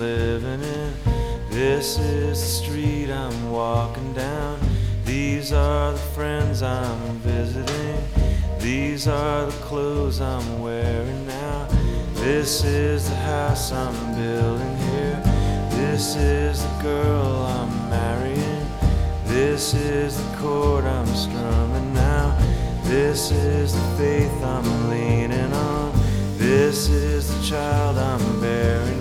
living in. This is the street I'm walking down. These are the friends I'm visiting. These are the clothes I'm wearing now. This is the house I'm building here. This is the girl I'm marrying. This is the chord I'm strumming now. This is the faith I'm leaning on. This is the child I'm bearing